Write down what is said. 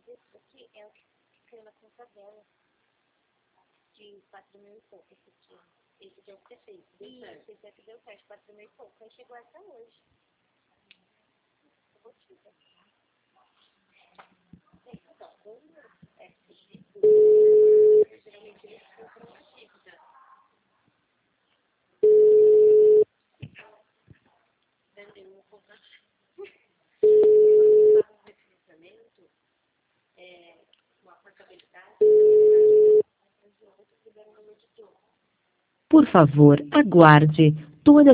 Esse aqui é o que caiu na conta dela. De 4 mil e pouco, esse aqui. Esse aqui é o que você fez. Isso, esse aqui deu certo, 4 mil e pouco. Aí chegou até hoje. Eu vou te dar. Então, geralmente eles compram uma dívida. Vendeu uma compra. Um refinanciamento, uma portabilidade, Por favor, aguarde. Toda